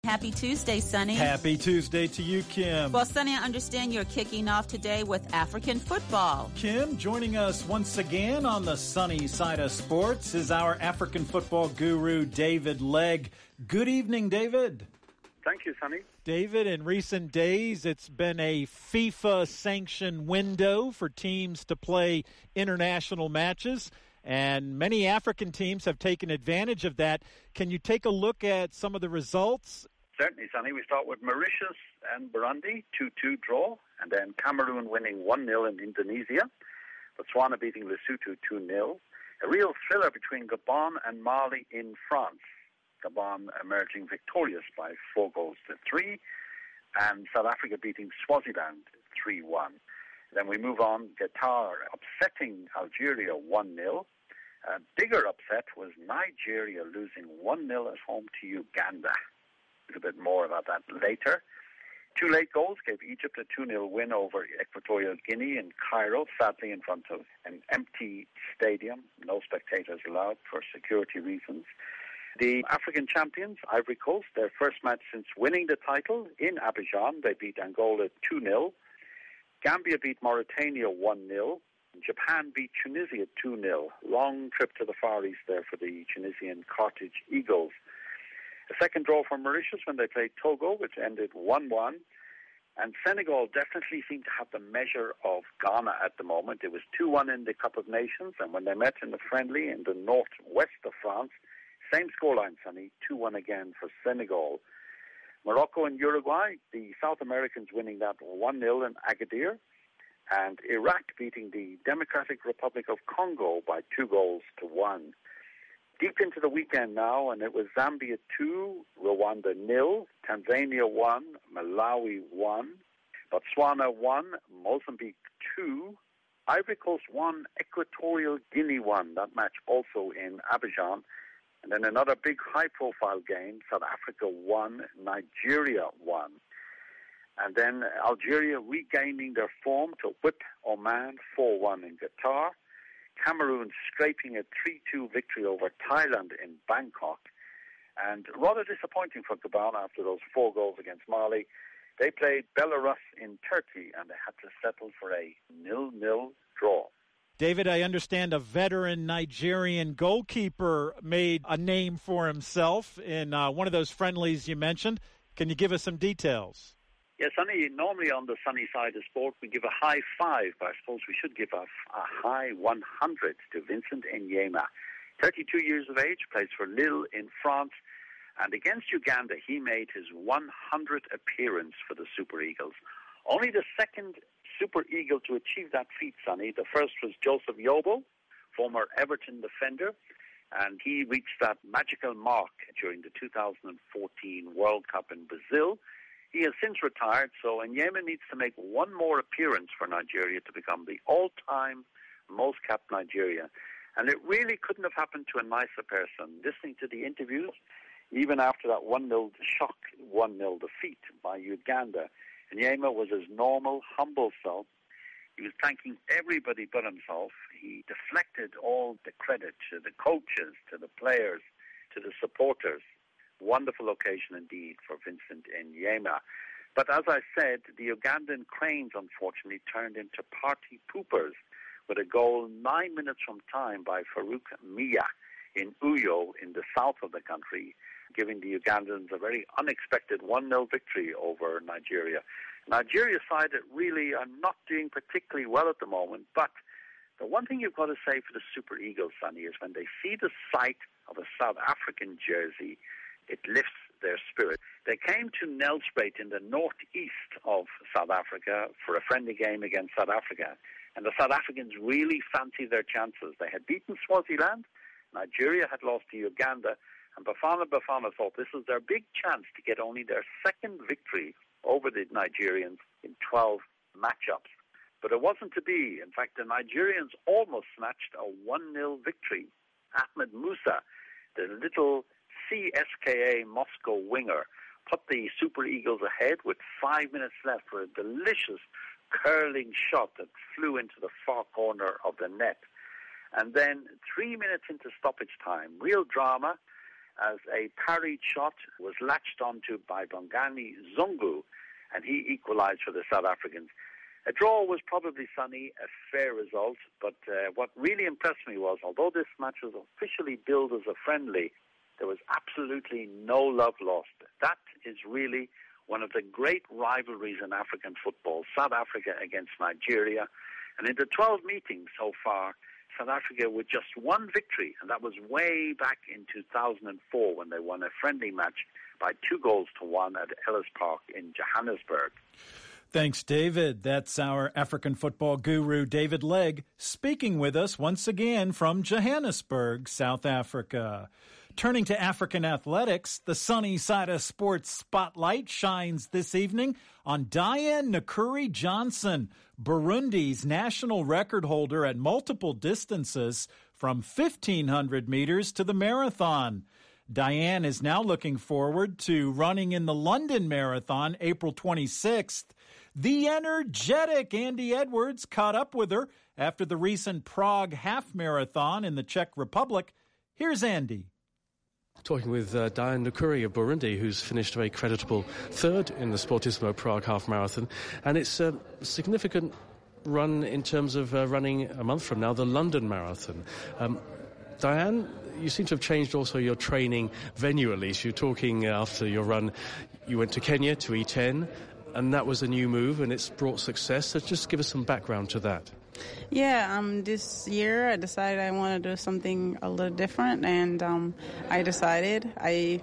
Happy Tuesday, Sonny. Happy Tuesday to you, Kim. Well, Sonny, I understand you're kicking off today with African football. Kim, joining us once again on the sunny side of sports is our African football guru, David Legg. Good evening, David. Thank you, Sonny. David, in recent days, it's been a FIFA-sanctioned window for teams to play international matches, and many African teams have taken advantage of that. Can you take a look at some of the results? Certainly, Sonny. We start with Mauritius and Burundi, 2-2 draw, and then Cameroon winning 1-0 in Indonesia, Botswana beating Lesotho 2-0. A real thriller between Gabon and Mali in France. Gabon emerging victorious by 4-3, and South Africa beating Swaziland 3-1. Then we move on, Qatar upsetting Algeria 1-0. A bigger upset was Nigeria losing 1-0 at home to Uganda. A bit more about that later. Two late goals gave Egypt a 2-0 win over Equatorial Guinea in Cairo, sadly in front of an empty stadium. No spectators allowed for security reasons. The African champions, Ivory Coast, their first match since winning the title in Abidjan. They beat Angola 2-0. Gambia beat Mauritania 1-0. Japan beat Tunisia 2-0. Long trip to the Far East there for the Tunisian Carthage Eagles. A second draw for Mauritius when they played Togo, which ended 1-1. And Senegal definitely seemed to have the measure of Ghana at the moment. It was 2-1 in the Cup of Nations, and when they met in the friendly in the northwest of France, same scoreline, Sonny, 2-1 again for Senegal. Morocco and Uruguay, the South Americans winning that 1-0 in Agadir. And Iraq beating the Democratic Republic of Congo by 2-1. Deep into the weekend now, and it was Zambia 2, Rwanda 0, Tanzania 1, Malawi 1, Botswana 1, Mozambique 2, Ivory Coast 1, Equatorial Guinea 1. That match also in Abidjan. And then another big high-profile game, South Africa 1, Nigeria 1. And then Algeria regaining their form to whip Oman 4-1 in Qatar. Cameroon scraping a 3-2 victory over Thailand in Bangkok. And rather disappointing for Gabon after those 4 goals against Mali. They played Belarus in Turkey, and they had to settle for a 0-0 draw. David, I understand a veteran Nigerian goalkeeper made a name for himself in one of those friendlies you mentioned. Can you give us some details? Yes, Sonny, normally on the sunny side of sport, we give a high 5, but I suppose we should give a high 100 to Vincent Enyema. 32 years of age, plays for Lille in France, and against Uganda, he made his 100th appearance for the Super Eagles. Only the second Super Eagle to achieve that feat, Sonny. The first was Joseph Yobo, former Everton defender, and he reached that magical mark during the 2014 World Cup in Brazil. He has since retired, so Enyema needs to make one more appearance for Nigeria to become the all-time most-capped Nigeria. And it really couldn't have happened to a nicer person. Listening to the interviews, even after that 1-0 shock, 1-0 defeat by Uganda, Enyema was his normal, humble self. He was thanking everybody but himself. He deflected all the credit to the coaches, to the players, to the supporters. Wonderful occasion indeed for Vincent Enyema. But as I said, the Ugandan cranes unfortunately turned into party poopers with a goal 9 minutes from time by Farouk Mia in Uyo in the south of the country, giving the Ugandans a very unexpected 1-0 victory over Nigeria. Nigeria's side really are not doing particularly well at the moment, but the one thing you've got to say for the Super Eagles, Sonny, is when they see the sight of a South African jersey, it lifts their spirit. They came to Nelspruit in the northeast of South Africa for a friendly game against South Africa, and the South Africans really fancied their chances. They had beaten Swaziland, Nigeria had lost to Uganda, and Bafana thought this was their big chance to get only their second victory over the Nigerians in 12 matchups. But it wasn't to be. In fact, the Nigerians almost snatched a 1-0 victory. Ahmed Musa, the little CSKA Moscow winger, put the Super Eagles ahead with 5 minutes left for a delicious curling shot that flew into the far corner of the net. And then 3 minutes into stoppage time, real drama, as a parried shot was latched onto by Bongani Zungu, and he equalized for the South Africans. A draw was probably, Sonny, a fair result, but what really impressed me was, although this match was officially billed as a friendly, there was absolutely no love lost. That is really one of the great rivalries in African football, South Africa against Nigeria. And in the 12 meetings so far, South Africa with just one victory, and that was way back in 2004 when they won a friendly match by 2-1 at Ellis Park in Johannesburg. Thanks, David. That's our African football guru, David Legg, speaking with us once again from Johannesburg, South Africa. Turning to African athletics, the sunny side of sports spotlight shines this evening on Diane Nakuri-Johnson, Burundi's national record holder at multiple distances from 1,500 meters to the marathon. Diane is now looking forward to running in the London Marathon April 26th. The energetic Andy Edwards caught up with her after the recent Prague half marathon in the Czech Republic. Here's Andy. Talking with Diane Nakuri of Burundi, who's finished a very creditable third in the Sportissimo Prague half marathon. And it's a significant run in terms of running a month from now, the London Marathon. Diane, you seem to have changed also your training venue, at least. You're talking after your run, you went to Kenya, to E10, and that was a new move, and it's brought success. So just give us some background to that. Yeah, this year I decided I want to do something a little different, and I decided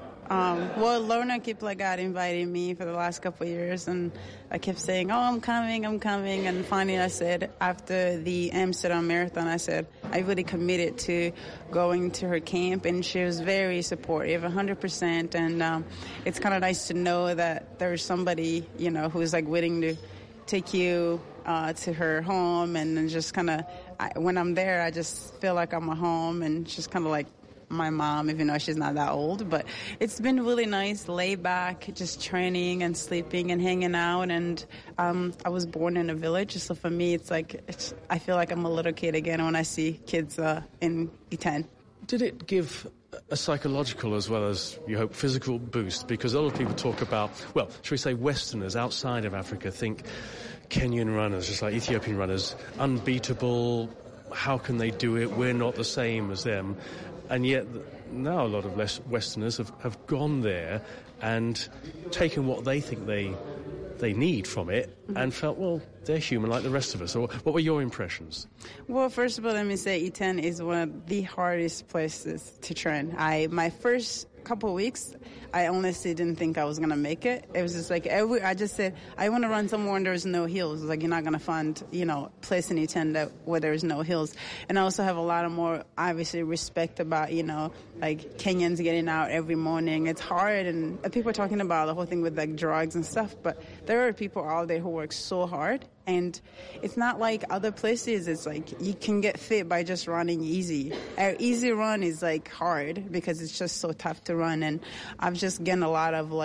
Lorna kept inviting me for the last couple of years, and I kept saying, oh, I'm coming, and finally I said, after the Amsterdam Marathon, I said, I really committed to going to her camp, and she was very supportive, 100%, and it's kind of nice to know that there's somebody, who's willing to take you to her home, and then just when I'm there, I just feel like I'm at home, and she's kind of like my mom, even though she's not that old. But it's been really nice, laid back, just training and sleeping and hanging out. And I was born in a village, so for me, I feel like I'm a little kid again when I see kids in E10. Did it give a psychological as well as, you hope, physical boost? Because a lot of people talk about, well, should we say Westerners outside of Africa think Kenyan runners, just like Ethiopian runners, unbeatable, how can they do it? We're not the same as them. And yet now a lot of Westerners have gone there and taken what they think they need from it and felt, well, they're human like the rest of us. Or what were your impressions? Well, first of all, let me say E10 is one of the hardest places to train. My first couple of weeks, I honestly didn't think I was going to make it. It was just I just said, I want to run somewhere where there's no hills. You're not going to find, place in E10 where there's no hills. And I also have a lot of more, obviously, respect about, Kenyans getting out every morning. It's hard, and people are talking about the whole thing with, drugs and stuff, but there are people out there who work so hard. And it's not like other places. It's you can get fit by just running easy. Our easy run is hard because it's just so tough to run. And I've just gained a lot of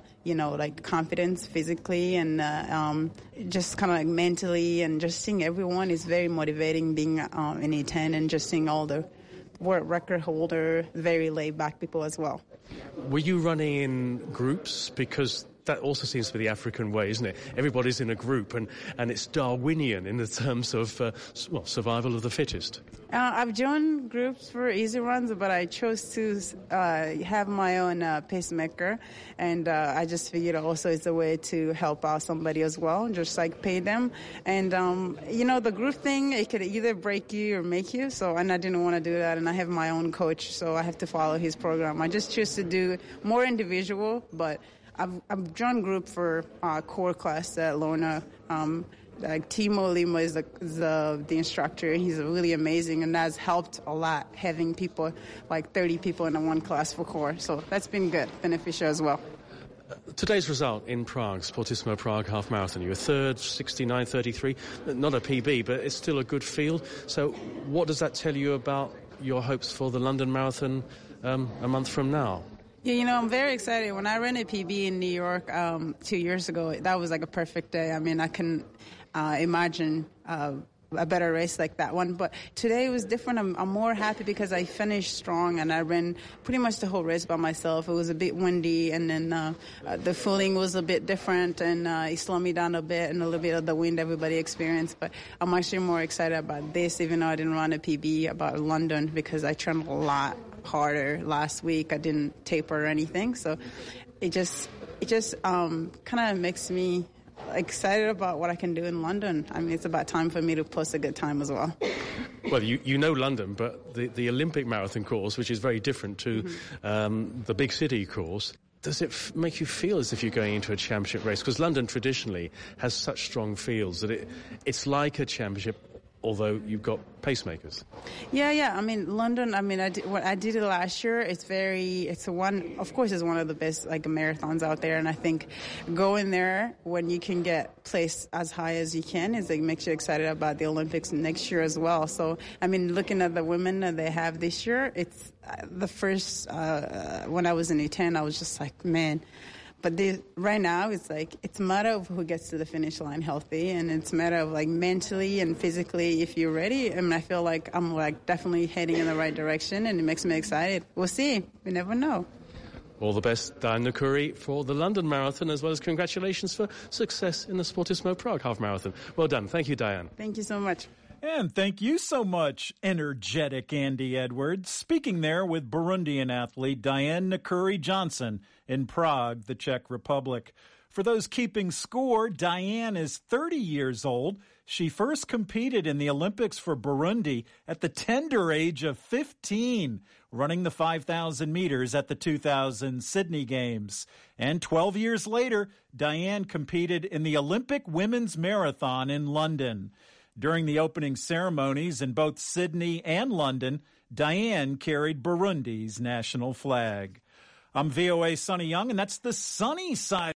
confidence physically and just kind of mentally, and just seeing everyone is very motivating being in E10, and just seeing all the world record holder, very laid back people as well. Were you running in groups? Because that also seems to be the African way, isn't it? Everybody's in a group, and it's Darwinian in the terms of survival of the fittest. I've joined groups for easy runs, but I chose to have my own pacemaker, and I just figured also it's a way to help out somebody as well, just pay them. And the group thing, it could either break you or make you. And I didn't want to do that, and I have my own coach, so I have to follow his program. I just choose to do more individual, but I've joined group for core class at Lorna. Timo Lima is the instructor. He's really amazing, and that's helped a lot, having people, 30 people in one class for core. So that's been good, beneficial as well. Today's result in Prague, Sportissimo Prague half marathon, you were third, 69.33. Not a PB, but it's still a good field. So what does that tell you about your hopes for the London Marathon a month from now? Yeah, I'm very excited. When I ran a PB in New York 2 years ago, that was a perfect day. I mean, I can imagine a better race like that one. But today was different. I'm more happy because I finished strong and I ran pretty much the whole race by myself. It was a bit windy, and then the fooling was a bit different, and it slowed me down a bit, and a little bit of the wind everybody experienced. But I'm actually more excited about this, even though I didn't run a PB, about London, because I trained a lot harder last week. I didn't taper or anything, so it just kind of makes me excited about what I can do in London. I mean, it's about time for me to post a good time as well. Well, you know London, but the Olympic marathon course, which is very different to the big city course, does it make you feel as if you're going into a championship race? Because London traditionally has such strong fields that it's like a championship, although you've got pacemakers. Yeah. I mean, London, I did it last year. It's one of the best marathons out there. And I think going there when you can get placed as high as you can makes you excited about the Olympics next year as well. So, I mean, looking at the women that they have this year, it's the first, when I was in U10, I was just like, man. But right now, it's a matter of who gets to the finish line healthy, and it's a matter of mentally and physically if you're ready. I mean, I feel like I'm definitely heading in the right direction, and it makes me excited. We'll see. We never know. All the best, Diane Nakuri, for the London Marathon, as well as congratulations for success in the Sportismo Prague Half Marathon. Well done. Thank you, Diane. Thank you so much. And thank you so much, energetic Andy Edwards, speaking there with Burundian athlete Diane Nakuri-Johnson in Prague, the Czech Republic. For those keeping score, Diane is 30 years old. She first competed in the Olympics for Burundi at the tender age of 15, running the 5,000 meters at the 2000 Sydney Games. And 12 years later, Diane competed in the Olympic Women's Marathon in London. During the opening ceremonies in both Sydney and London, Diane carried Burundi's national flag. I'm VOA Sonny Young, and that's the sunny side.